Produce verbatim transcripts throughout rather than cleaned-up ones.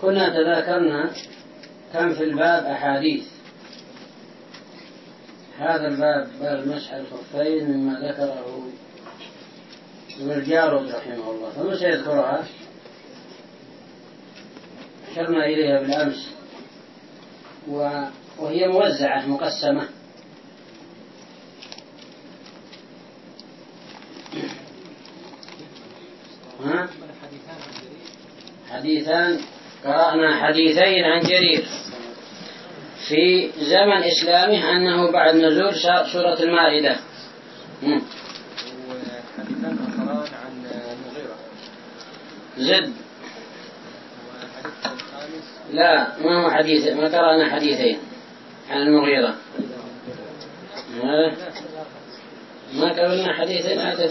كنا تذاكرنا كم في الباب أحاديث. هذا الباب باب المسح الخفين مما ذكره ابن الجارود رحمه الله، فمن سيذكرها؟ أشرنا إليها بالأمس وهي موزعة مقسمة. ها؟ حديثان، قرأنا حديثين عن جرير في زمن إسلامه أنه بعد نزول سورة المائدة، وحديثان آخران عن المغيرة. زد. لا، ما هو حديث، ما قرأنا حديثين عن المغيرة، ما قرأنا حديثين عن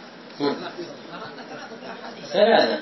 ثلاثة.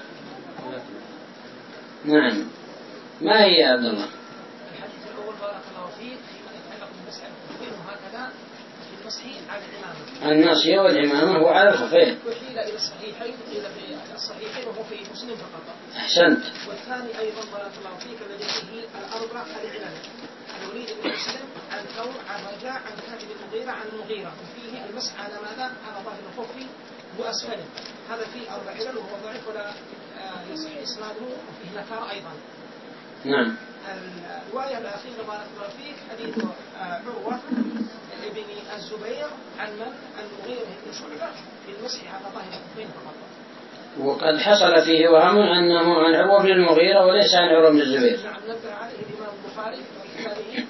نعم، ما هي يا عبد الله؟ الحديث الأول بارك الله فيك فيما يتعلق بالمسح الخفين، وهكذا في المسح على العمامة. الناصية والعمامة هو على الخفين. وحيل إلى الصحيحين، قيل في الصحيحين وهو في مسلم فقط. أحسنت. والثاني أيضا بارك الله فيك الذي فيه الأربع العلل، عن وليد بن مسلم، عن ثور، عن رجاء، عن كاتب المغيرة، عن المغيرة، وفيه المسح على ماذا؟ على ظاهر الخف وأسفله. هذا فيه أربع علل وهو ضعيف ولا يصح إسناده، وفيه نكارة أيضا. نعم. الرواية الأخيرة بارك الله فيك حديث عروة ابن الزبير عن من؟ المغيرة بن شعبة في المسح على ظاهر الخفين فقط. وقد حصل فيه وهم أنه عن عروة بن المغيرة وليس عن عروة بن الزبير. نعم، نبه عليه الإمام البخاري في كتابه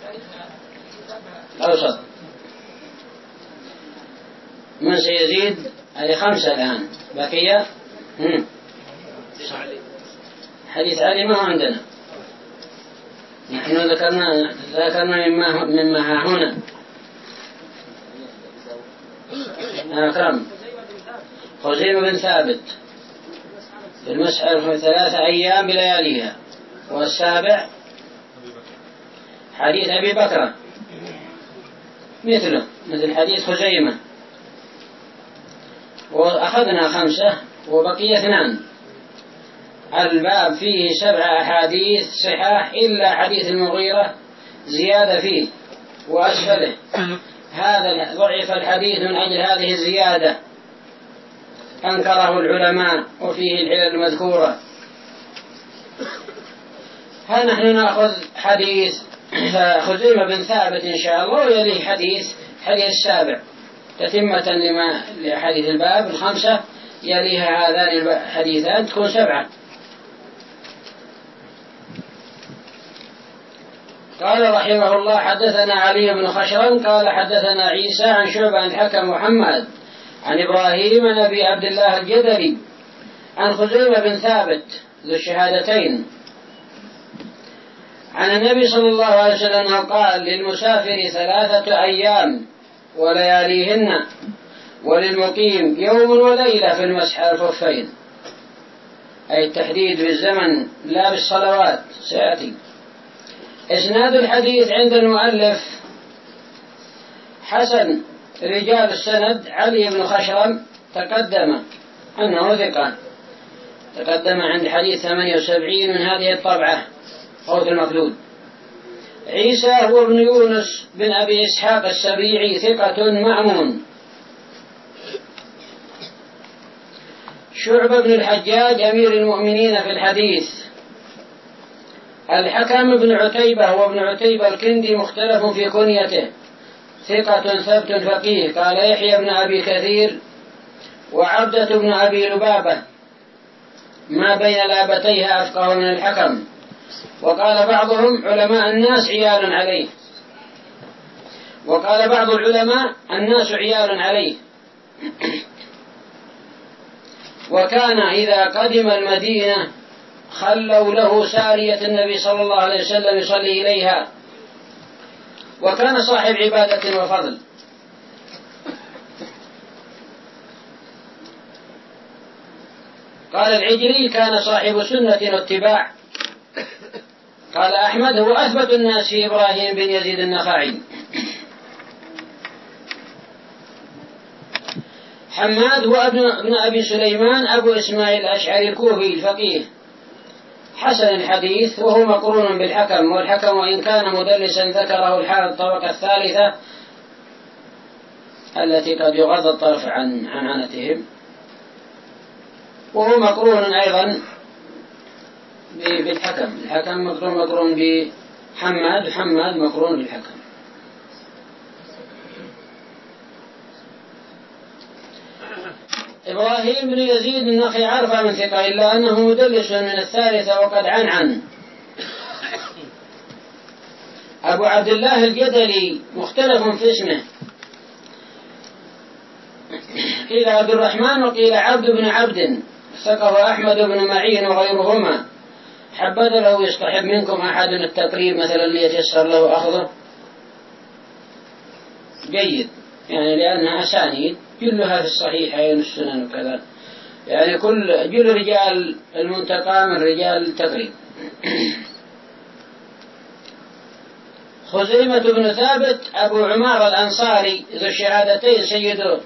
أوسط. من سيزيد؟ هذه خمسة الآن بقي. هم. حديث علي ما هو عندنا، نحن ذكرنا ذكرنا مما مما ها هنا. أكرم خزيمة بن ثابت في المسح في ثلاثة أيام بلياليها. والسابع حديث أبي بكر مثله مثل حديث خزيمة. وأخذنا خمسة وبقي اثنان. الباب فيه سبع أحاديث صحاح إلا حديث المغيرة زيادة فيه وأسفله، هذا ضعف الحديث من أجل هذه الزيادة، أنكره العلماء وفيه العلل المذكورة. ها نحن نأخذ حديث خزيمة بن ثابت إن شاء الله، ويليه حديث حديث السابع تتمة لما لحديث الباب الخمسة، يليها هذان الحديثان تكون سبعة. قال رحمه الله حدثنا علي بن خشرم قال حدثنا عيسى عن شعبة عن الحكم محمد عن إبراهيم عن أبي عبد الله الجدري عن خزيمة بن ثابت ذو الشهادتين عن النبي صلى الله عليه وسلم قال للمسافر ثلاثة أيام ولياليهن وللمقيم يوم وليلة في المسح على الخفين، أي التحديد بالزمن لا بالصلوات سيأتي. إسناد الحديث عند المؤلف حسن، رجال السند علي بن خشرم تقدم أنه ثقة، تقدم عند حديث ثمانية وسبعين من هذه الطبعة قوت المخلود. عيسى هو ابن يونس بن أبي إسحاق السبيعي ثقة مأمون. شعبة بن الحجاج أمير المؤمنين في الحديث. الحكم بن عتيبة وابن عتيبة الكندي مختلف في كنيته، ثقة ثبت فقيه. قال يحيى بن أبي كثير وعبدة بن أبي لبابة ما بين لابتيها أفقه من الحكم. وقال بعضهم علماء الناس عيال عليه، وقال بعض العلماء الناس عيال عليه. وكان إذا قدم المدينة خلوا له سارية النبي صلى الله عليه وسلم يصلي إليها، وكان صاحب عبادة وفضل. قال العجلي كان صاحب سنة واتباع. قال أحمد هو أثبت الناس في إبراهيم بن يزيد النخعي. حماد هو ابن أبي سليمان أبو إسماعيل الأشعري الكوفي الفقيه. حسن الحديث وهو مقرون بالحكم، والحكم وإن كان مدلسا ذكره الحال الطبقة الثالثة التي قد يغض الطرف عن عن عنتهم، وهو مقرون أيضا بالحكم. الحكم مقرون مقرون بحماد، حماد مقرون بالحكم. إبراهيم بن يزيد النخعي عرف من ثقة إلا أنه مدلس من الثالثة وقد عن عن. أبو عبد الله الجدلي مختلف في اسمه، قيل عبد الرحمن وقيل عبد بن عبد، ثقه أحمد بن معين وغيرهما. حبذا لو يصطحب منكم أحد التقريب مثلا ليتيسر له أخذه جيد، يعني لأنها أسانيد كلها في الصحيحين والسنن وكذا، يعني كل جل رجال المنتقى من رجال التقريب. خزيمة بن ثابت أبو عمار الأنصاري ذو الشهادتين، سيد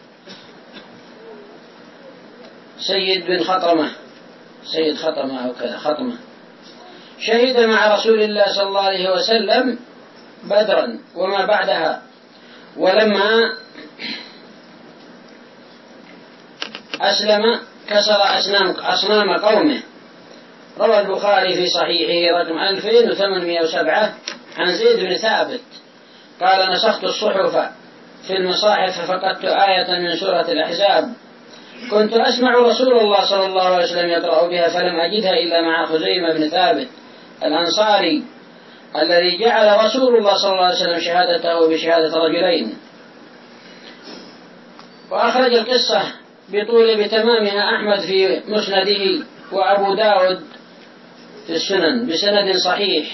سيد بن خطمة، سيد خطمة أو كذا خطمة، شهد مع رسول الله صلى الله عليه وسلم بدرا وما بعدها، ولما أسلم كسر أصنام أصنام قومه. روى البخاري في صحيحه رقم ألفين وثمانمائة وسبعة عن زيد بن ثابت قال: نسخت الصحف في المصاحف ففقدت آية من سورة الأحزاب، كنت أسمع رسول الله صلى الله عليه وسلم يقرأ بها فلم أجدها إلا مع خزيمة بن ثابت الأنصاري الذي جعل رسول الله صلى الله عليه وسلم شهادته بشهادة رجلين. وأخرج القصة بطول بتمامها أحمد في مسنده وأبو داود في السنن بسند صحيح.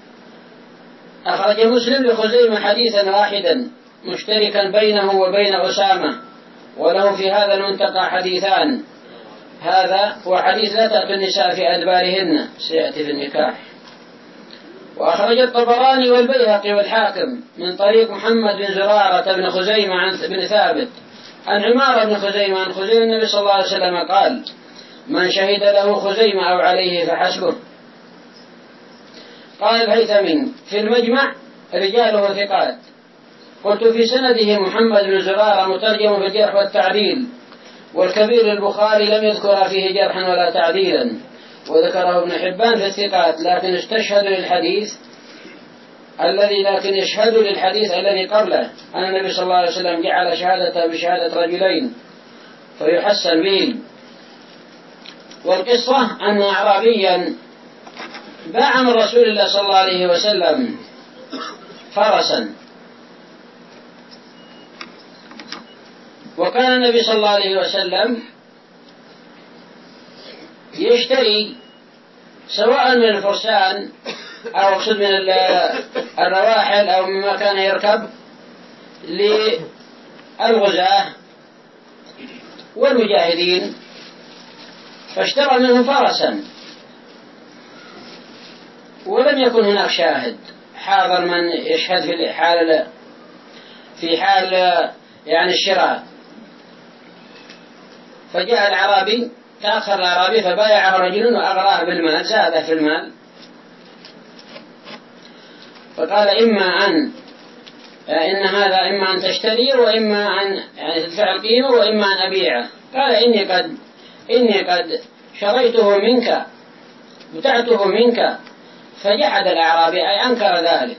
أخرج مسلم لخزيمة حديثا واحدا مشتركا بينه وبين أسامة، وله في هذا المنتقى حديثان، هذا وحديث لا تأتوا النساء في أدبارهن سيأتي في النكاح. وأخرج الطبراني والبيهقي والحاكم من طريق محمد بن زرارة بن خزيمة عن بن ثابت عن عمار بن خزيمة عن خزيمة النبي صلى الله عليه وسلم قال: من شهد له خزيمة أو عليه فحسبه. قال الهيثمي في المجمع: رجاله ثقات. قلت في سنده محمد بن زرارة مترجم في الجرح والتعديل، والكبير البخاري لم يذكر فيه جرحا ولا تعديلا، وذكره ابن حبان في الثقات، لكن استشهد للحديث الذي لكن يشهد للحديث الذي قبله أن النبي صلى الله عليه وسلم جعل شهادته بشهادة رجلين فيحسن به. والقصة أن أعرابيا باع من رسول الله صلى الله عليه وسلم فرسا، وكان النبي صلى الله عليه وسلم يشتري سواء من الفرسان أو أقصد من الرواحل أو مما كان يركب للغزاة والمجاهدين، فاشترى منه فرسا، ولم يكن هناك شاهد حاضر من يشهد في حال في حال يعني الشراء. فجاء الأعرابي، تأخر الأعرابي فبايعه رجل وأغراه بالمال، زاده في المال، فقال: إما أن إن هذا إما أن تشتري وإما أن يعني تدفع القيمة وإما أن أبيعه. قال: إني قد إني قد شريته منك بتعته منك. فجحد الأعرابي أي أنكر ذلك.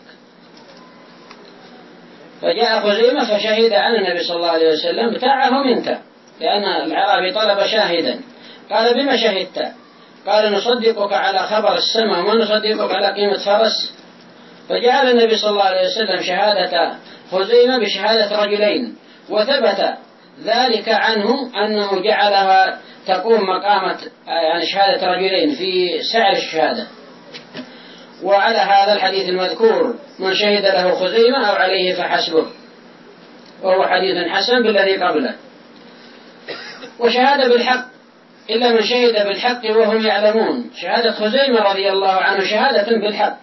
فجاء خزيمة فشهد أن النبي صلى الله عليه وسلم بتاعه منك، لأن الأعرابي طلب شاهدا. قال: بما شهدت؟ قال: نصدقك على خبر السماء وما نصدقك على قيمة فرس. فجعل النبي صلى الله عليه وسلم شهادة خزيمة بشهادة رجلين، وثبت ذلك عنه أنه جعلها تقوم مقامة يعني شهادة رجلين في سعر الشهادة. وعلى هذا الحديث المذكور: من شهد له خزيمة أو عليه فحسبه، وهو حديث حسن بالذي قبله. وشهادة بالحق إلا من شهد بالحق وهم يعلمون. شهادة خزيمة رضي الله عنه شهادة بالحق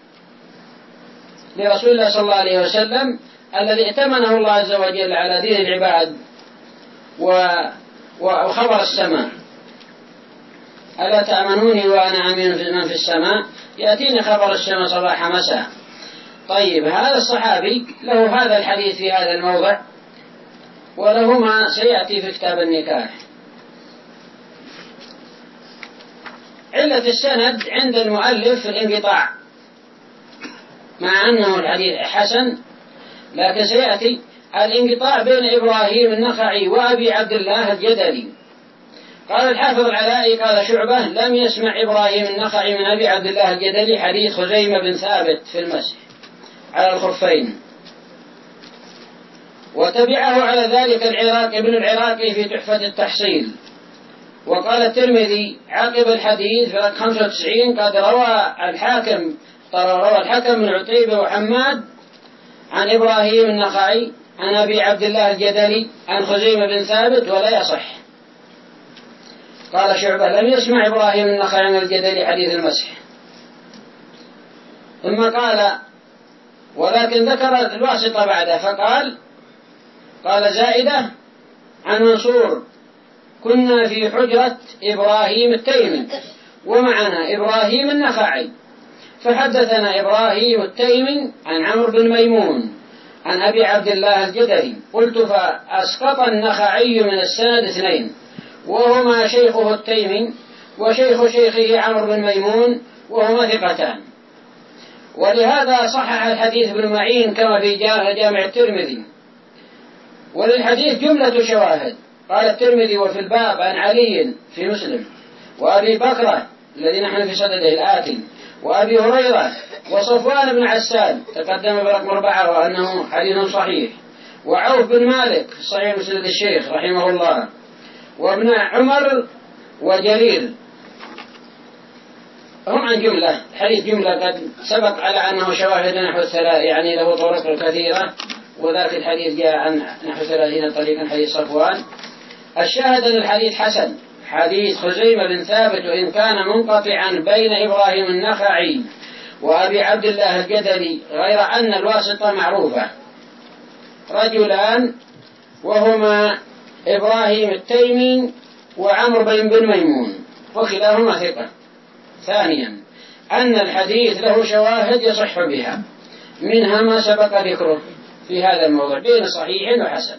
لرسول الله صلى الله عليه وسلم الذي ائتمنه الله عز وجل على دين العباد وخبر السماء. ألا تأمنوني وأنا أمين في من في السماء يأتيني خبر السماء صباح مساء. طيب هذا الصحابي له هذا الحديث في هذا الموضع، وله ما سيأتي في كتاب النكاح. علة السند عند المؤلف في الانقطاع، مع أنه الحديث حسن، لكن سيأتي الانقطاع بين إبراهيم النخعي وأبي عبد الله الجدلي. قال الحافظ العلائي قال شعبة لم يسمع إبراهيم النخعي من أبي عبد الله الجدلي حديث خزيمة بن ثابت في المسح على الخفين. وتبعه على ذلك العراقي ابن العراقي في تحفة التحصيل. وقال الترمذي عقب الحديث في رقم خمسة وتسعين قد روى الحاكم روى الحكم بن عتيبة وحماد عن إبراهيم النخعي عن أبي عبد الله الجدلي عن خزيمة بن ثابت ولا يصح. قال شعبة لم يسمع إبراهيم النخعي عن الجدلي حديث المسح. ثم قال ولكن ذكر الواسطة بعده فقال قال زائدة عن منصور كنا في حجرة إبراهيم التيمي ومعنا إبراهيم النخعي فحدثنا إبراهيم التيمي عن عمرو بن ميمون عن أبي عبد الله الجدلي. قلت فأسقط النخعي من السند اثنين وهما شيخه التيمي وشيخ شيخه عمرو بن ميمون وهما ثقتان. ولهذا صحح الحديث ابن معين كما في جامع الترمذي. وللحديث جملة شواهد. قال الترمذي وفي الباب عن علي في مسلم وأبي بكرة الذي نحن في صدده الآتي وأبي هريرة وصفوان بن عسال تقدم برقم أربعة وأنه حديث صحيح، وعوف بن مالك صحيح مسند الشيخ رحمه الله، وابن عمر وجرير هم عن جملة. حديث جملة قد سبق على أنه شواهد نحو الثلاث يعني له طرق كثيرة، وذاك الحديث جاء عن نحو ثلاثين طريقا حديث صفوان. الشاهد أن الحديث حسن حديث خزيمة بن ثابت وإن كان منقطعا بين إبراهيم النخعي وأبي عبد الله الجدلي، غير أن الواسطة معروفة رجلان وهما إبراهيم التيمي وعمرو بن ميمون وكلاهما ثقة. ثانيا أن الحديث له شواهد يصح بها، منها ما سبق ذكره في هذا الموضوع بين صحيح وحسن.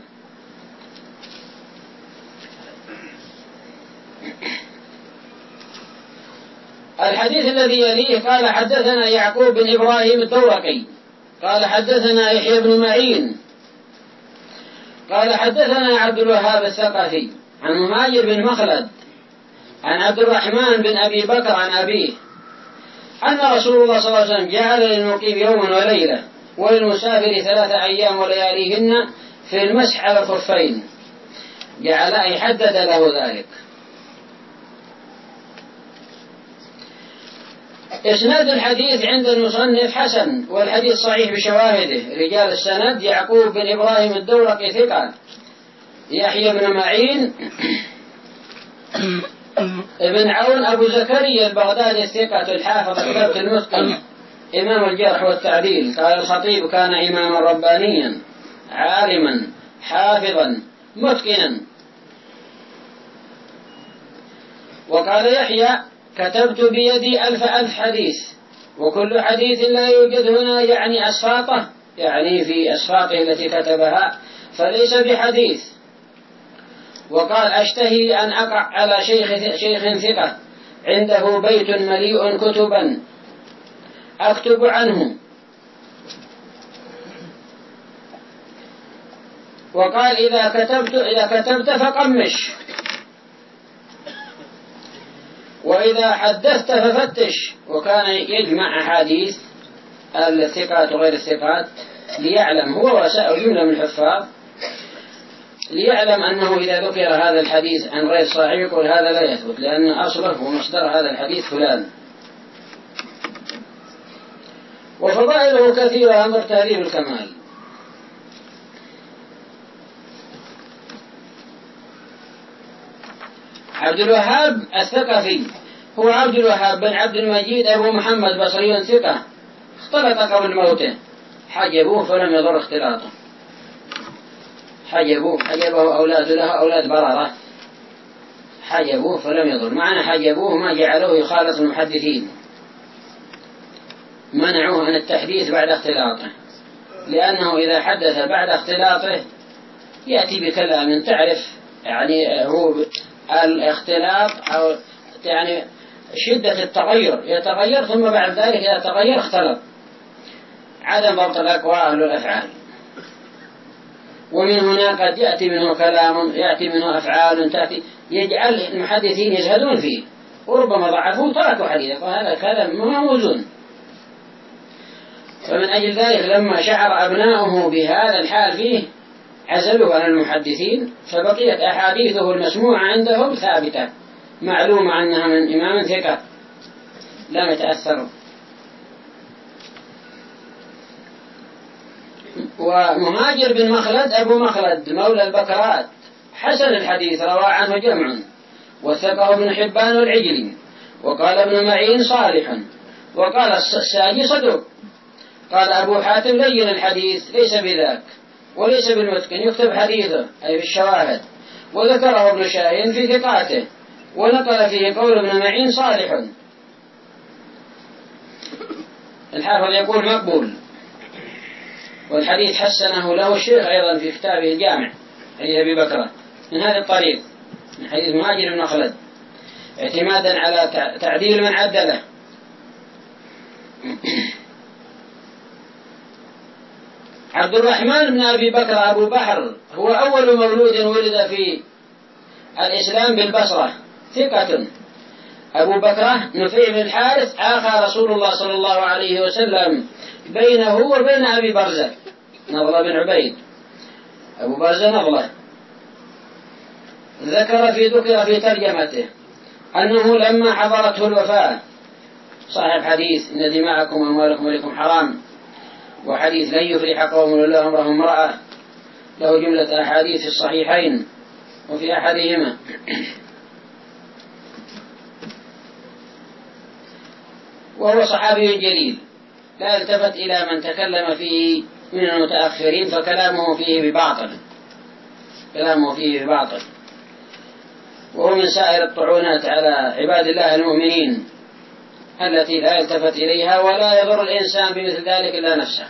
الحديث الذي يليه قال حدثنا يعقوب بن إبراهيم الدورقي قال حدثنا يحيى بن معين قال حدثنا عبد الوهاب الثقفي عن مهاجر بن مخلد عن عبد الرحمن بن أبي بكر عن أبيه أن رسول الله صلى الله عليه وسلم جعل للمقيم يوما وليلة وللمسافر ثلاثة أيام ولياليهن في المسح على الخفين، جعل أي حدد له ذلك. إسناد الحديث عند المصنف حسن والحديث صحيح بشواهده. رجال السند يعقوب بن إبراهيم الدورقي ثقة، يحيى بن معين ابن عون أبو زكريا البغدادي الثقة الحافظ الثبت المتقن إمام الجرح والتعديل. قال الخطيب كان إماما ربانيا عالما حافظا متقنا. وقال يحيى كتبت بيدي ألف ألف حديث وكل حديث لا يوجد هنا يعني أسفاطه، يعني في أسفاطه التي كتبها فليس بحديث. وقال أشتهي أن أقع على شيخ, شيخ ثقة عنده بيت مليء كتبا أكتب عنه. وقال إذا كتبت, إذا كتبت فقمش، وإذا حدثت ففتش. وكان يجمع أحاديث الثقات وغير الثقات ليعلم هو وسائل جملة من الحفاظ ليعلم أنه إذا ذكر هذا الحديث عن غير صاحبه يقول هذا لا يثبت لأن أصله ومصدر هذا الحديث فلان. وفضائله كثيرة أمر تهذيب الكمال. عبد الوهاب الثقفي هو عبد الوهاب بن عبد المجيد أبو محمد بصري ثقة، اختلط قبل موته حجبوه فلم يضر اختلاطه، حجبوه حجبه أولاده له أولاد بررة حجبوه فلم يضر. معنى حجبوه ما جعلوه يخالط المحدثين، منعوه عن التحديث بعد اختلاطه، لأنه إذا حدث بعد اختلاطه يأتي بكلام تعرف يعني هو الاختلاط أو يعني شدة التغير، يتغير ثم بعد ذلك إذا تغير اختلط، عدم ضبط الأقوال والأفعال. ومن هنا قد يأتي منه كلام، يأتي منه أفعال تأتي يجعل المحدثين يجهدون فيه، وربما ضعفوا تركوا حديثه، وهذا كلام ما موزون. فمن أجل ذلك لما شعر أبناؤه بهذا الحال فيه عزلوا عن المحدثين، فبقيت أحاديثه المسموعة عندهم ثابتة معلومة أنها من إمام ثقة لم يتأثروا. ومهاجر بن مخلد أبو مخلد مولى البكرات حسن الحديث، روى عنه جمع، وثقه ابن حبان والعجلي، وقال ابن معين صالح، وقال الساجي صدوق. قال أبو حاتم لين الحديث ليس بذاك وليس بالمتقن، يكتب حديثه أي بالشواهد. وذكره ابن شاهين في ثقاته، ونقل فيه قول ابن معين صالح. الحافظ يقول مقبول، والحديث حسنه له الشيخ أيضا في كتابه الجامع حديث أبي بكر من هذا الطريق، من حديث مهاجر بن مخلد، اعتمادا على تعديل من عدله. عبد الرحمن بن أبي بكر أبو بحر هو أول مولود ولد في الإسلام بالبصرة، ثقة. أبو بكرة نفيع بن الحارث آخى رسول الله صلى الله عليه وسلم بينه وبين أبي برزة نضلة بن عبيد، أبو برزة نضلة. ذكر في ذكر في ترجمته أنه لما حضرته الوفاة، صاحب حديث إن دماءكم وأموالكم عليكم حرام، وحديث لن يفلح قوم ولا امرهم امرأة، له جملة أحاديث في الصحيحين وفي أحدهما. وهو صحابي جليل لا يلتفت إلى من تكلم فيه من المتأخرين، فكلامه فيه بباطل، كلامه فيه بباطل. وهو من سائر الطعونات على عباد الله المؤمنين التي لا يلتفت إليها، ولا يضر الإنسان بمثل ذلك إلا نفسه.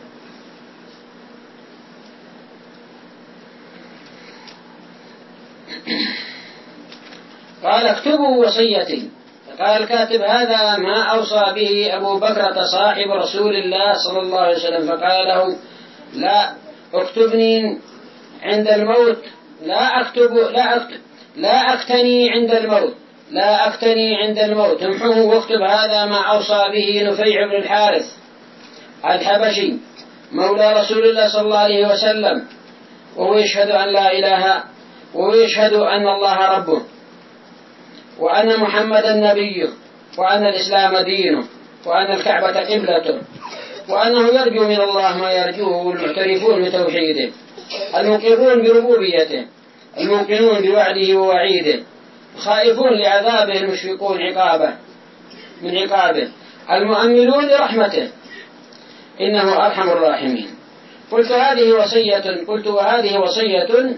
قال اكتبوا وصيتي. قال الكاتب هذا ما أوصى به أبو بكرة صاحب رسول الله صلى الله عليه وسلم، فقال له لا اكتبني عند الموت، لا أكتب لا أكتب لا أكتني عند الموت لا أكتني عند الموت امحوه واكتب هذا ما أوصى به نفيع بن الحارث الحبشي مولى رسول الله صلى الله عليه وسلم، وهو يشهد أن لا إله، وهو يشهد أن الله ربه، وأن محمدا نبيه، وأن الإسلام دينه، وأن الكعبة قبلته، وأنه يرجو من الله ما يرجوه المعترفون بتوحيده، المقرون بربوبيته، الموقنون بوعده ووعيده، خائفون لعذابه، المشفقون عقابه من عقابه، المؤملون لرحمته، إنه أرحم الراحمين. قلت هذه وصية قلت وهذه وصية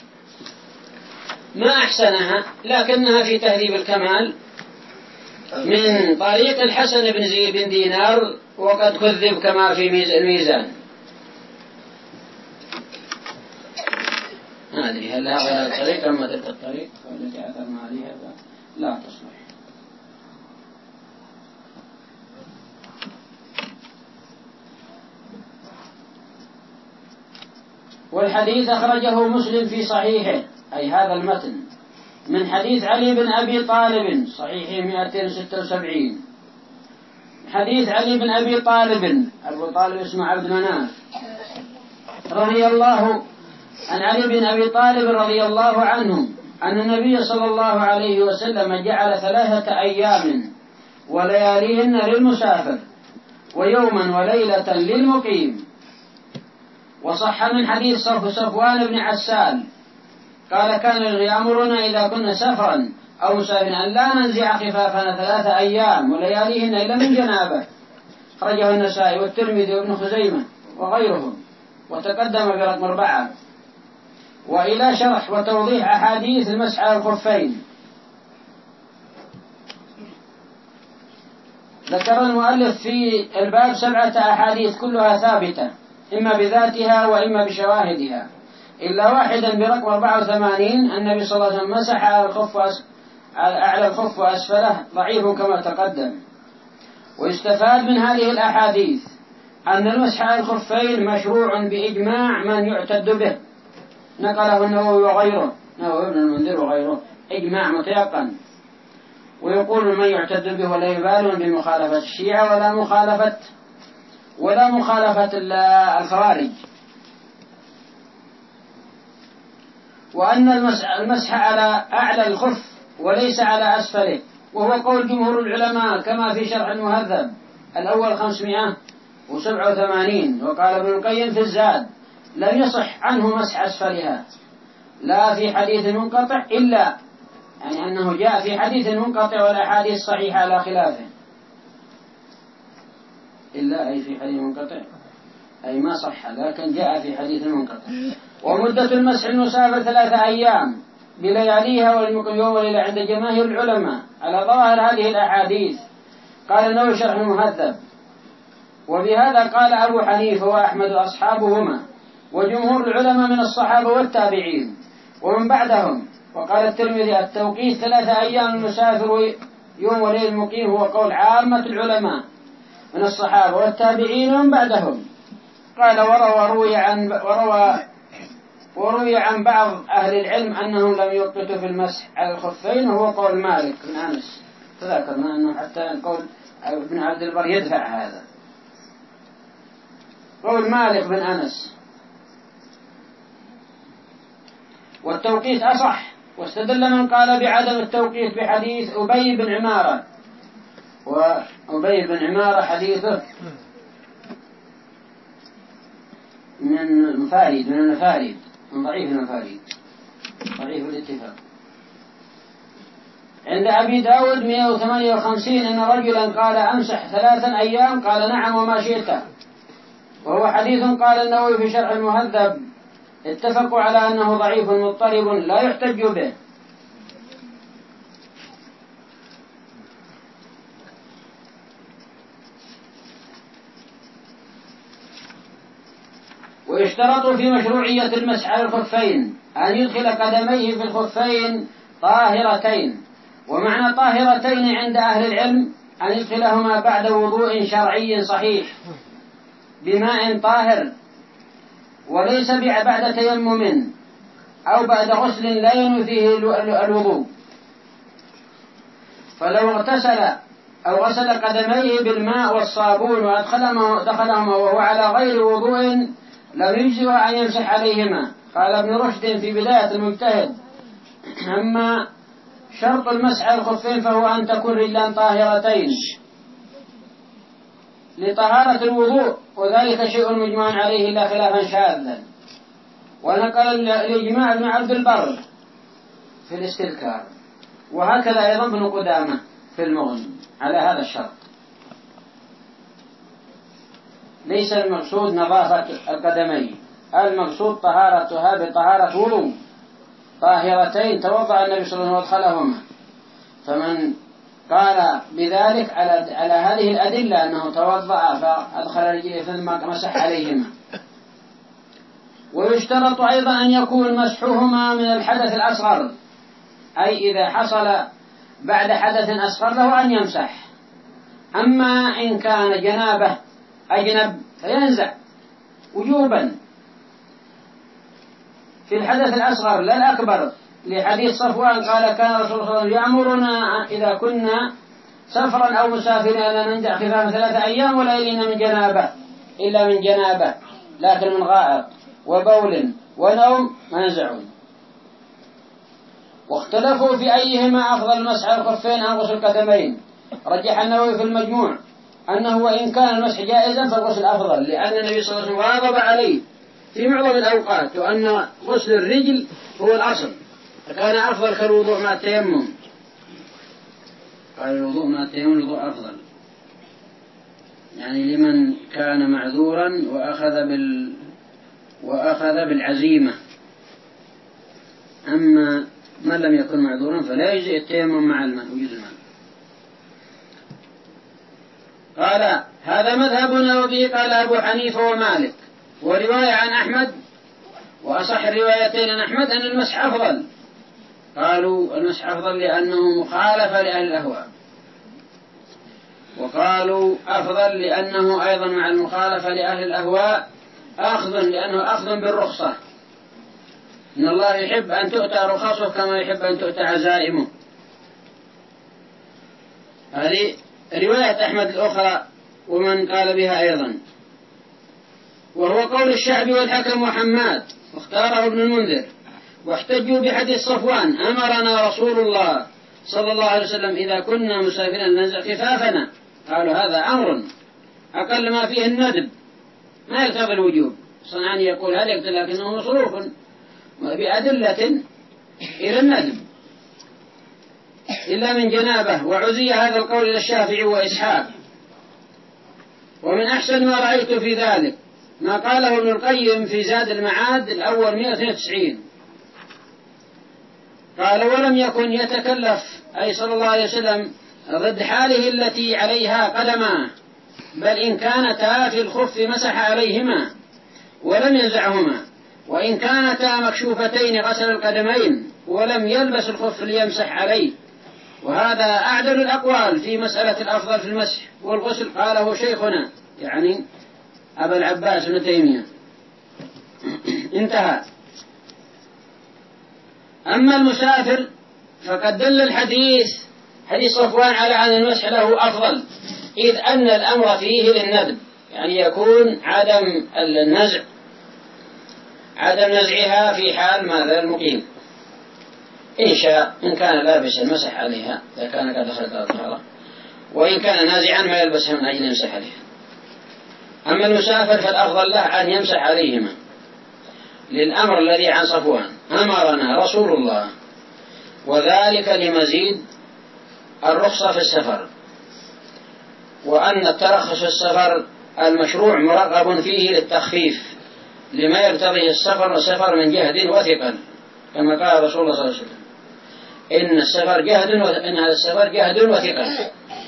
ما أحسنها، لكنها في تهذيب الكمال من طريق الحسن بن زيد بن دينار، وقد كذب كما في الميزان. ما أدري هل هذا الطريق أم تلك الطريق التي أثرنا عليها لا تصلح. والحديث أخرجه مسلم في صحيحه، أي هذا المتن، من حديث علي بن أبي طالب صحيح مئتين وستة وسبعين. حديث علي بن أبي طالب، أبو طالب اسمه عبد مناف رضي الله عن علي بن أبي طالب رضي الله عنه أن النبي صلى الله عليه وسلم جعل ثلاثة أيام ولياليهن للمسافر، ويوما وليلة للمقيم. وصح من حديث صفوان بن عسال قال كان يأمرنا إذا كنا سفرا أو مسافرا أن لا ننزع خفافنا ثلاثة أيام ولياليهن إلا من جنابه. خرجه النسائي والترمذي وابن خزيمة وغيرهم، وتقدم برقم أربعة. وإلى شرح وتوضيح أحاديث المسح على الخفين ذكر المؤلف في الباب سبعة أحاديث كلها ثابتة إما بذاتها وإما بشواهدها، إلا واحدا برقم أربعة وثمانين النبي صلى الله عليه وسلم مسح على الخف أعلى الخف وأسفله، ضعيف كما تقدم. ويستفاد من هذه الأحاديث أن المسح على الخفين مشروع بإجماع من يعتد به، نقله النووي وغيره، نووي ابن المنذر وغيره، إجماع متيقن. ويقول من يعتد به ولا يبالون بمخالفة الشيعة ولا مخالفة ولا مخالفة الخوارج. وأن المسح على أعلى الخف وليس على أسفله، وهو قول جمهور العلماء كما في شرح المهذب الأول خمسمائة وسبعة وثمانين. وقال ابن القيم في الزاد لم يصح عنه مسح أسفلها لا في حديث منقطع، إلا يعني أنه جاء في حديث منقطع والأحاديث صحيحة على خلافه، إلا أي في حديث منقطع أي ما صح، لكن جاء في حديث منقطع. ومدة المسح المسافر ثلاثة أيام بلياليها والمقيم وليلة عند جماهير العلماء على ظواهر هذه الأحاديث. قال النووي شرح المهذب وبهذا قال أبو حنيفة وأحمد وأصحابهما وجمهور العلماء من الصحابة والتابعين ومن بعدهم. وقال الترمذي التوقيت ثلاثة أيام المسافر يوم وليل المقيم هو قول عامة العلماء من الصحابة والتابعين ومن بعدهم. قال وروى روي عن وروى وروي عن بعض أهل العلم أنهم لم يوقتوا في المسح على الخفين، وهو قول مالك بن أنس، تذكرنا أنه حتى قول ابن عبد البر يدفع هذا، قول مالك بن أنس. والتوقيت أصح، واستدل من قال بعدم التوقيت بحديث أبي بن عمارة، وأبي بن عمارة حديثه من المفاريد من المفاريد من ضعيف المفاريد ضعيف الاتفاق. عند أبي داود مئة وثمانية وخمسين أن رجلا قال أمسح ثلاثا أيام، قال نعم وما شئت، وهو حديث قال النووي في شرح المهذب اتفقوا على أنه ضعيف مضطرب لا يحتج به. ويشترط في مشروعية المسح على الخفين أن يدخل قدميه في الخفين طاهرتين، ومعنى طاهرتين عند أهل العلم أن يدخلهما بعد وضوء شرعي صحيح بماء طاهر، وليس بعد تيمم أو بعد غسل لا ينوي فيه الوضوء. فلو اغتسل أو غسل قدميه بالماء والصابون وأدخلهما وهو على غير وضوء لم يجزئ أن يمسح عليهما. قال ابن رشد في بداية المجتهد أما شرط المسح على الخفين فهو أن تكون رجلان طاهرتين لطهارة الوضوء، وذلك شيء مجمع عليه لا خلافا شاذا. ونقل الإجماع ابن عبد البر في الاستذكار، وهكذا أيضا ابن قدامة في المغني على هذا الشرط. ليس المقصود نظافة القدمين، المقصود طهارتها بطهارة وضوء طاهرتين توضأ النبي صلى الله عليه وسلم وادخلهما. فمن قال بذلك على على هذه الأدلة أنه توضأ فأدخل رجله ثم مسح عليهما. ويشترط أيضا أن يكون مسحهما من الحدث الأصغر، أي إذا حصل بعد حدث أصغر له أن يمسح. أما إن كان جنابه أجنب فينزع وجوبا في الحدث الأصغر لا الأكبر، لحديث صفوان قال كان رسول الله صلى الله عليه وسلم يأمرنا إذا كنا سفرا أو مسافرين أن ننزع خفافا ثلاثة أيام ولا يلينا من جنابه إلا من جنابه، لكن من غائط وبول ونوم ما ينزعون. واختلفوا في أيهما أفضل المسح على الخفين أم غسل القدمين. رجح النووي في المجموع أنه وإن كان المسح جائزا فالغسل أفضل، لأن النبي صلى الله عليه وسلم غاضب عليه في معظم الأوقات، وأن غسل الرجل هو الأصل، فكان أفضل كالوضوء مع التيمم. قال الوضوء مع التيمم الوضوء أفضل، يعني لمن كان معذورا وأخذ بال وأخذ بالعزيمة. أما من لم يكن معذورا فلا يجزئ التيمم مع الماء وجود الماء. قال هذا مذهبنا وبه قال أبو حنيفة ومالك، ورواية عن أحمد، وأصح الروايتين عن أحمد أن المسح أفضل. قالوا المسح أفضل لأنه مخالفة لأهل الأهواء، وقالوا أفضل لأنه أيضا مع المخالفة لأهل الأهواء أخذ، لأنه أخذ بالرخصة. إن الله يحب أن تؤتى رخصه كما يحب أن تؤتى عزائمه. هذه رواية أحمد الأخرى ومن قال بها أيضا، وهو قول الشعبي والحكم وحماد، واختاره ابن المنذر، واحتجوا بحديث صفوان أمرنا رسول الله صلى الله عليه وسلم إذا كنا مسافرين ننزع خفافنا. قالوا هذا أمر أقل ما فيه الندب، ما يقتضي الوجوب. صنعاني يقول هذا يقتضي، لكنه مصروف بأدلة إلى الندب إلا من جنابه. وعزي هذا القول إلى الشافعي وإسحاق. ومن أحسن ما رأيت في ذلك ما قاله ابن القيم في زاد المعاد الأول مئة واثنين وتسعين، قال ولم يكن يتكلف أي صلى الله عليه وسلم ضد حاله التي عليها قدماه، بل إن كانتا في الخف مسح عليهما ولم ينزعهما، وإن كانتا مكشوفتين غسل القدمين ولم يلبس الخف ليمسح عليه. وهذا أعدل الأقوال في مسألة الأفضل في المسح والغسل، قاله شيخنا يعني أبا العباس بن تيمية. انتهى. أما المسافر فقد دل الحديث حديث صفوان على أن المسح له أفضل، إذ أن الأمر فيه للندب، يعني يكون عدم النزع عدم نزعها في حال ماذا المقيم، إن شاء إن كان لابس المسح عليها إذا كان قد دخلت الطهارة، وإن كان نازعا ما يلبسها من أجل يمسح عليها. أما المسافر فالأفضل له أن يمسح عليهما للأمر الذي عن صفوان أمرنا رسول الله، وذلك لمزيد الرخصة في السفر، وأن الترخص في السفر المشروع مرغب فيه للتخفيف لما يقتضيه السفر، والسفر من جهد وثقل، كما قال رسول الله صلى الله عليه وسلم إن السفر جهد وإن هذا السفر جهد وثقل.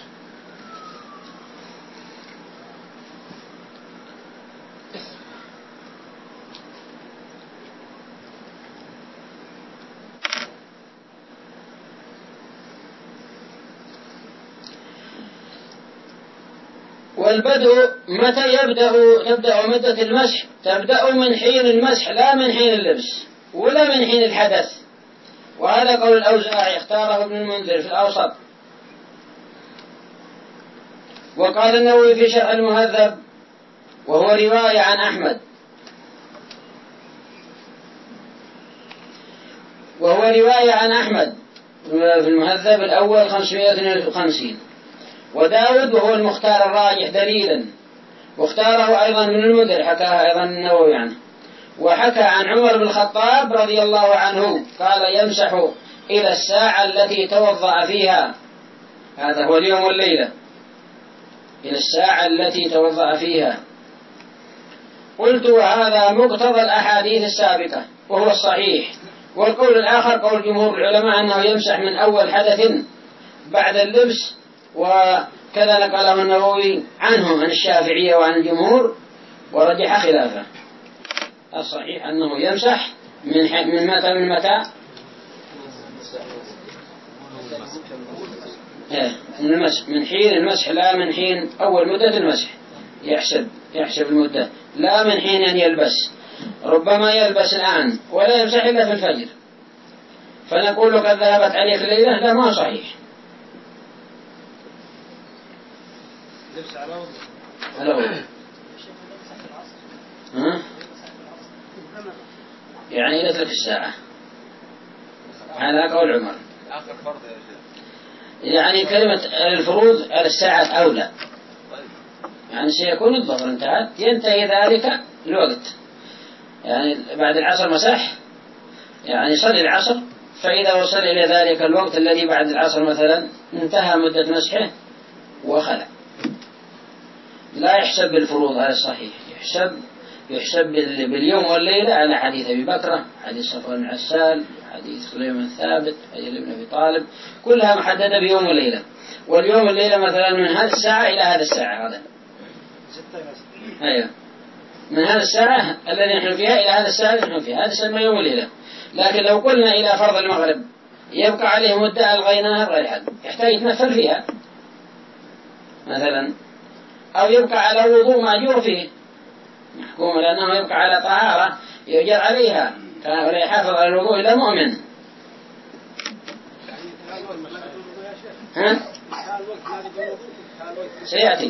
والبدء متى يبدأ؟ تبدأ مدة المسح تبدأ من حين المسح لا من حين اللبس ولا من حين الحدث. وهذا قول الأوزاعي اختاره ابن المنذر في الأوسط. وقال النووي في شرح المهذب وهو رواية عن أحمد، وهو رواية عن أحمد في المهذب الأول خمسمائة واثنين وخمسين، وداود وهو المختار الراجح دليلا، واختاره أيضا من المنذر حكاها أيضا النووي عنه. وحكى عن عمر بن الخطاب رضي الله عنه قال يمسح إلى الساعة التي توضأ فيها، هذا هو اليوم والليلة، إلى الساعة التي توضأ فيها. قلت وهذا مقتضى الأحاديث السابقة وهو الصحيح. والقول الآخر قول جمهور العلماء أنه يمسح من أول حدث بعد اللبس، وكذا نقله النووي عنهم عن الشافعية وعن الجمهور ورجح خلافه. الصحيح أنه يمسح من من متى من متى من المسح، من حين المسح لا من حين أول مدة المسح، يحسب يحسب المدة لا من حين أن يلبس. ربما يلبس الآن ولا يمسح إلا في الفجر، فنقول قد ذهبت عليك الليلة، لا ما صحيح. لبس على وضوء على وضوء ها؟ يعني يترك الساعة على قول عمر. آخر فرض يا شيخ، يعني كلمة الفروض على الساعة أولى، يعني سيكون الظهر انتهت ينتهي ذلك الوقت، يعني بعد العصر مسح، يعني صلي العصر، فإذا وصل إلى ذلك الوقت الذي بعد العصر مثلا انتهى مدة مسحه وخلع. لا يحسب بالفروض على الصحيح، يحسب يحسب باليوم والليلة على حديث أبي بكرة، حديث صفوان بن عسال، حديث حديث خليل بن ثابت حديث ابن أبي طالب كلها محددة بيوم وليلة. واليوم والليلة مثلا من هذه الساعة إلى هذه الساعة هذا أيوة من هذه الساعة الذي نحن فيها إلى هذه الساعة التي نحن فيها هذا اسمه يوم وليلة. لكن لو قلنا إلى فرض المغرب يبقى عليه مدة ألغيناها غير حد يحتاج يتمثل فيها مثلا أو يبقى على وضوء مأجور فيه محكوم لأنه يبقى على طهارة يؤجر عليها ولا يحافظ على الوضوء إلا مؤمن. ها؟ سيأتي.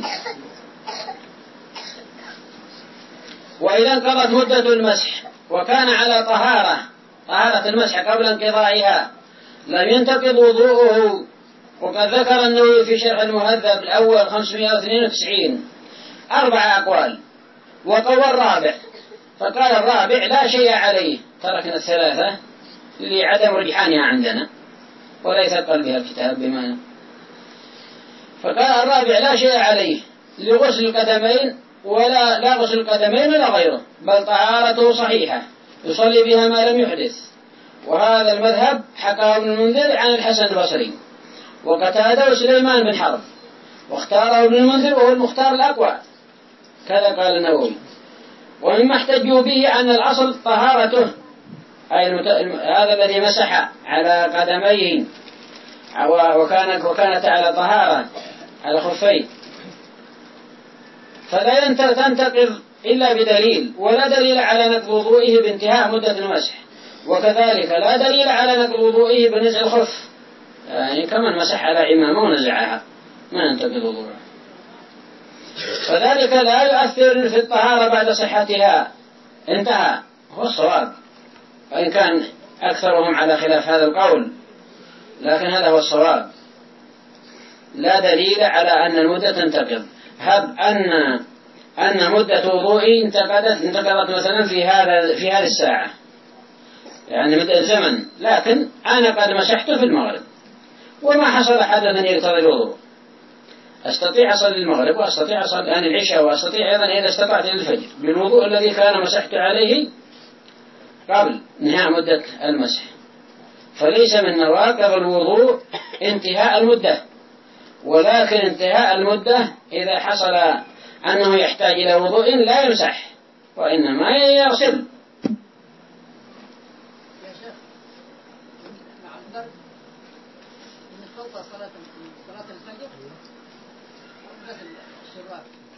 وإذا انقضت مدة المسح وكان على طهارة طهارة المسح قبل انقضائها لم ينتقض وضوءه. وقد ذكر النووي في شرح المهذب الأول خمسمائة واثنين وتسعين أربع أقوال وقوى الرابع فقال الرابع لا شيء عليه. تركنا الثلاثة لعدم رجحانها عندنا ولا يثقل بها الكتاب بما. فقال الرابع لا شيء عليه لغسل القدمين ولا لا غسل القدمين ولا غيره بل طهارته صحيحة يصلي بها ما لم يحدث. وهذا المذهب حكاه ابن المنذر عن الحسن البصري وقتاده وسليمان بن حرب واختاره ابن المنذر وهو المختار الأقوى كذا قال النووي. ومما احتجوا به أن الأصل طهارته أي المت... هذا الذي مسح على قدميه وكانت وكانت على طهارة على خفيه فلا تنتقض إلا بدليل ولا دليل على نقض وضوئه بانتهاء مدة المسح. وكذلك لا دليل على نقض وضوئه بنزع الخف يعني كمن مسح على عمامه ونزعها ما ينتقض وضوءه. فذلك لا يؤثر في الطهارة بعد صحتها انتهى هو الصواب وإن كان أكثرهم على خلاف هذا القول لكن هذا هو الصواب. لا دليل على أن المدة تنتقض. هب أن أن مدة وضوئي انتقضت انتقضت مثلا في هذا في هذه الساعة يعني مدة الزمن لكن أنا قد مسحته في المغرب وما حصل حدث يقتضي الوضوء أستطيع أصلي المغرب وأستطيع أصلي عن العشاء وأستطيع أيضا إذا استطعت الفجر بالوضوء الذي كان مسحت عليه قبل نهاية مدة المسح. فليس من نواقض الوضوء انتهاء المدة ولكن انتهاء المدة إذا حصل أنه يحتاج إلى وضوء لا يمسح وإنما يغسل. يا شيخ مع البرد نفوت صلاة صلاة الفجر ونغسل الشراب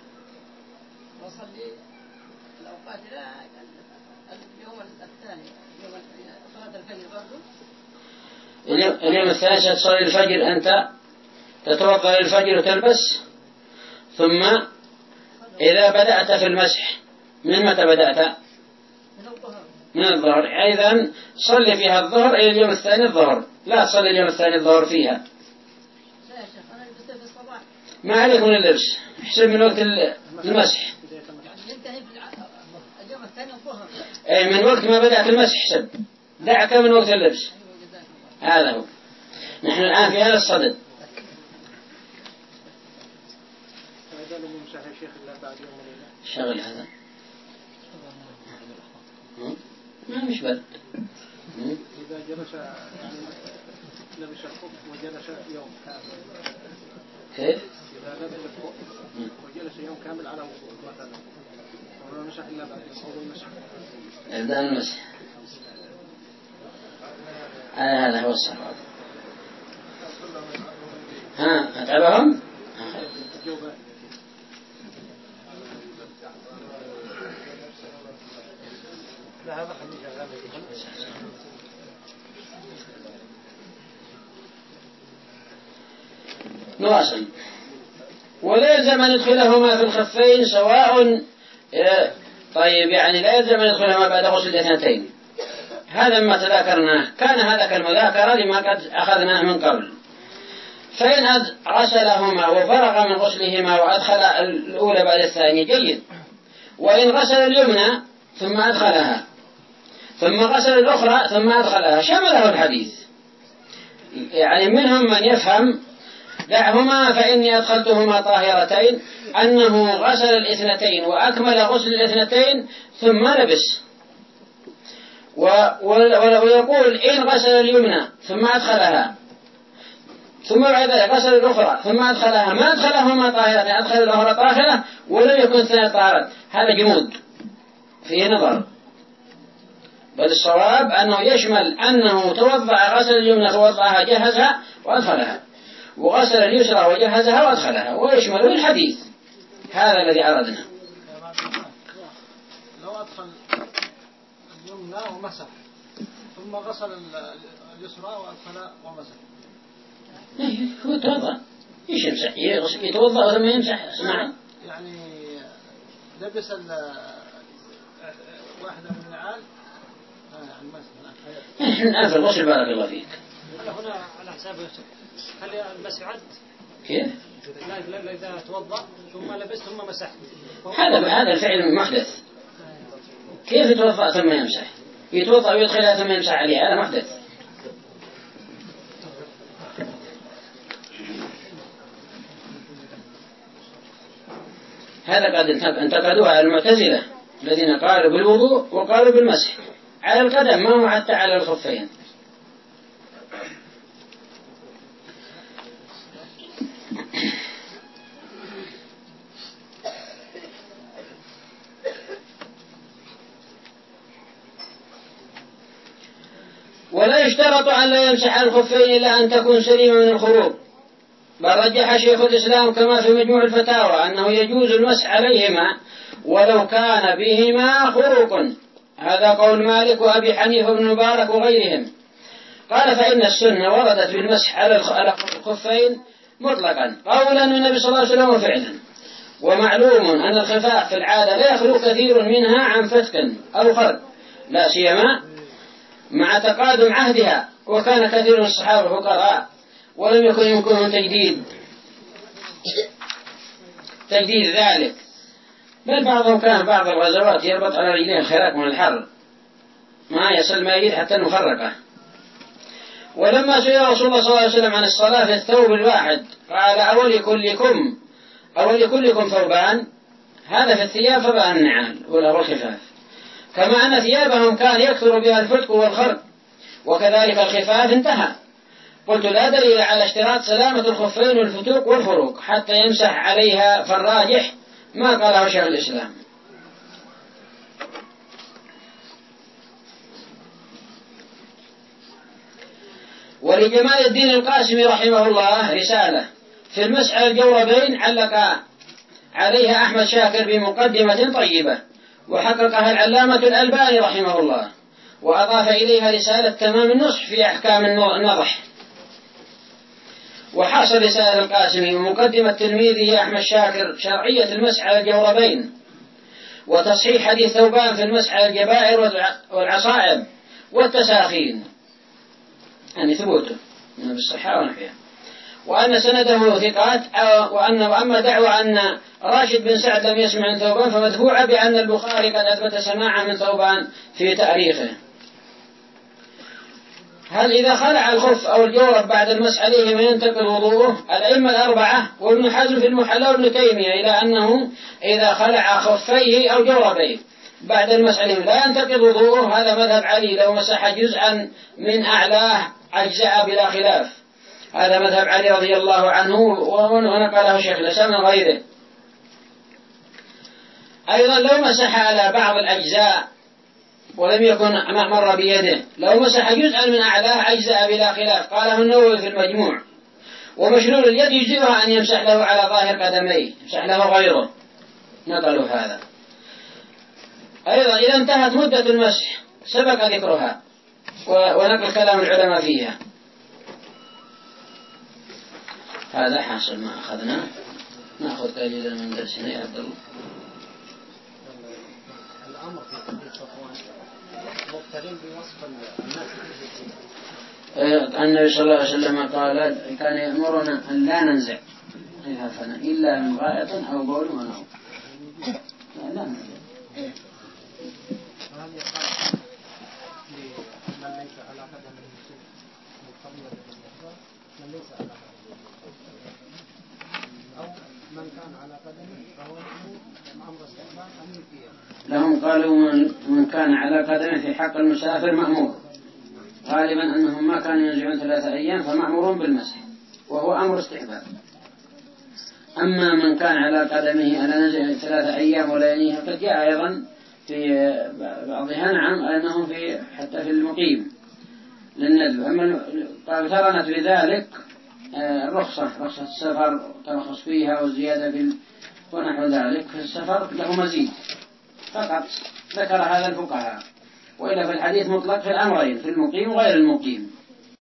وصلي الأوقات لا اليوم الثاني يوم صلاة الفجر برضو اليوم الثاني تصلي الفجر أنت تتوضأ للفجر وتلبس ثم إذا بدأت في المسح من متى بدأت؟ من الظهر من الظهر. أيضا صلي فيها الظهر إلى اليوم الثاني الظهر لا تصلي اليوم الثاني الظهر فيها. لا يا شيخ أنا لبست في الصباح ما عليك من اللبس احسب من وقت المسح يعني ينتهي في اليوم الثاني الظهر أي من وقت ما بدأت المسح احسب دعك من وقت اللبس. هذا هو. نحن الآن في هذا الصدد شغل هذا ما مش برد إذا جلس يعني لبس الخف وجلس يوم كامل كيف؟ إذا لبس الخف وجلس يوم كامل على وضوء مثلا وما مسح إلا بعد الوضوء المسح إبداء المسح هذا هو الصواب. ها أتعبهم؟ نواصل. ولا يلزم أن يدخلهما في الخفين سواء طيب يعني لا يلزم أن يدخلهما بعد غسل الاثنتين هذا ما تذاكرناه كان هذا كالمذاكرة لما قد أخذناه من قبل. فإن غسلهما وفرغ من غسلهما وأدخل الأولى بعد الثانية جيد. وإن غسل اليمنى ثم أدخلها ثم غسل الأخرى ثم أدخلها شمله الحديث. يعني منهم من يفهم دعهما فإني أدخلتهما طاهرتين أنه غسل الاثنتين وأكمل غسل الاثنتين ثم لبس. ويقول إن غسل اليمنى ثم أدخلها ثم بعد ذلك غسل الأخرى ثم أدخلها ما أدخلهما طاهرة أدخل الأخرى طاهرة ولم يكن اثنين طاهرة، هذا جمود فيه نظر. بل الصواب أنه يشمل أنه توضأ غسل اليمنى توضأها جهزها وأدخلها، وغسل اليسرى وجهزها وأدخلها، ويشمل الحديث. هذا الذي أردنا. لو أدخل اليمنى ومسح ثم غسل اليسرى وأدخل ومسح هو يتوضأ ايش يمسح؟ يتوضأ ثم يمسح. اسمع، يعني لبس واحدة من النعال يعني مسح. الآن في الغسل بارك الله فيك. هل هنا على حساب هل المسح عد؟ كيف؟ لا لا إذا توضأ ثم لبس ثم مسح. هذا هذا الفعل محدث. كيف يتوضأ ثم يمسح؟ يتوضأ ويدخلها ثم يمسح عليها، هذا محدث. هذا قد انتقدوها المعتزلة الذين قالوا بالوضوء وقالوا بالمسح على القدم، ما هو حتى على الخفين. ولا يشترط أن لا يمسح الخفين إلا أن تكون سليمة من الخروج، بل رجح شيخ الإسلام كما في مجموع الفتاوى أنه يجوز المسح عليهما ولو كان بهما خروق. هذا قول مالك وأبي حنيفة بن مبارك وغيرهم. قال فإن السنة وردت بالمسح على الخفين مطلقا قولا من النبي صلى الله عليه وسلم وفعلا. ومعلوم أن الخفاف في العادة لا يخلو كثير منها عن فتك أو خرق، لا سيما مع تقادم عهدها، وكان كثير من الصحابة فقراء ولم يكن يمكنهم تجديد تجديد ذلك، بل بعضهم كان بعض الغزوات يربط على رجلين خراق من الحر ما يصل ما يجد حتى نخرقه. ولما سئل رسول الله صلى الله عليه وسلم عن الصلاة في الثوب الواحد قال أولي كلكم أولي كلكم ثوبان، هذا في الثياب فبقى النعال والخفاف، كما أن ثيابهم كان يكثر بها الفتك والخرق، وكذلك الخفاف انتهى. قلت لا دليل على اشتراط سلامة الخفين والفتوك والفروق حتى يمسح عليها، فالراجح ما قاله شيخ الإسلام. ولجمال الدين القاسمي رحمه الله رسالة في المسح على الجوربين علق عليها أحمد شاكر بمقدمة طيبة، وحققها العلامة الألباني رحمه الله، وأضاف إليها رسالة تمام النصح في أحكام النضح. وحاصل رسالة القاسمي ومقدمة تلميذه أحمد شاكر شرعية المسح على الجوربين، وتصحيح حديث ثوبان في المسح على الجبائر والعصائب والتساخين، يعني ثبوته من الصحة ونحيها، وأن سنده ثقات، وأن وأما دعوى أن راشد بن سعد لم يسمع من ثوبان فمدفوعة بأن البخاري قد أثبت سماعه من ثوبان في تاريخه. هل إذا خلع الخف أو الجورب بعد المسح عليه من ينتقل وضوءه؟ الأئمة الأربعة وابن حزم في المحلى وابن تيمية إلى أنه إذا خلع خفيه أو جوربيه بعد المسح عليه لا ينتقل وضوءه. هذا مذهب علي، لو مسح جزءا من أعلاه أجزاء بلا خلاف. هذا مذهب علي رضي الله عنه ونقله شيخ الإسلام من غيره. أيضا لو مسح على بعض الأجزاء ولم يكن مر بيده، لو مسح جزءا من أعلاه أجزاء بلا خلاف، قاله النووي في المجموع. ومشلول اليد يجزئها أن يمسح له على ظاهر قدميه، يمسح له غيره، نقلوا هذا. أيضا إذا انتهت مدة المسح سبق ذكرها ونقل كلام العلماء فيها. هذا حاصل ما أخذنا. نأخذ قليلا من درسنا يا عبد الله. الأمر في حديث صفوان مقترن بوصف الناس. النبي صلى الله عليه وسلم قال كان يأمرنا أن لا ننزع خفافنا إلا من غائط أو بول ونوم. لا ننزع. وهل يقال لمن ليس على قدم المسلم مقتضية بالإحضار من ليس على قدم أو من كان على قدمه فهو أمر استحباب أن لهم قالوا من, من كان على قدمه في حق المسافر مأمور، غالبا أنهم ما كانوا ينزعون ثلاثة أيام فمأمورون بالمسح وهو أمر استحباب. أما من كان على قدمه على نزع ثلاثة أيام ولا ينيه قد جاء أيضا في بعضها نعم أنهم في حتى في المقيم للندب. أما اقترنت بذلك الرخصة، رخصة السفر ترخص فيها والزيادة في ونحو ذلك في السفر له مزيد فقط ذكر هذا الفقهاء، وإلا في الحديث مطلق في الأمرين في المقيم وغير المقيم.